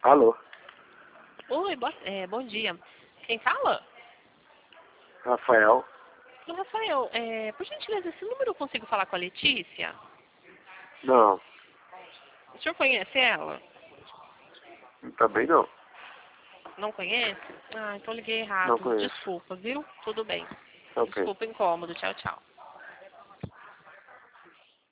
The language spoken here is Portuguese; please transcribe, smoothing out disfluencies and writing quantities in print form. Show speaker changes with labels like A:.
A: Alô?
B: Oi, bom dia. Quem fala?
A: Rafael?
B: Ô, Rafael, por gentileza, esse número eu consigo falar com a Letícia?
A: Não,
B: O senhor conhece ela?
A: também não.
B: Não conhece? Ah, então liguei
A: Não
B: errado.
A: conheço.
B: Desculpa, viu? Tudo bem.
A: Ok.
B: Desculpa o incômodo. Tchau, tchau.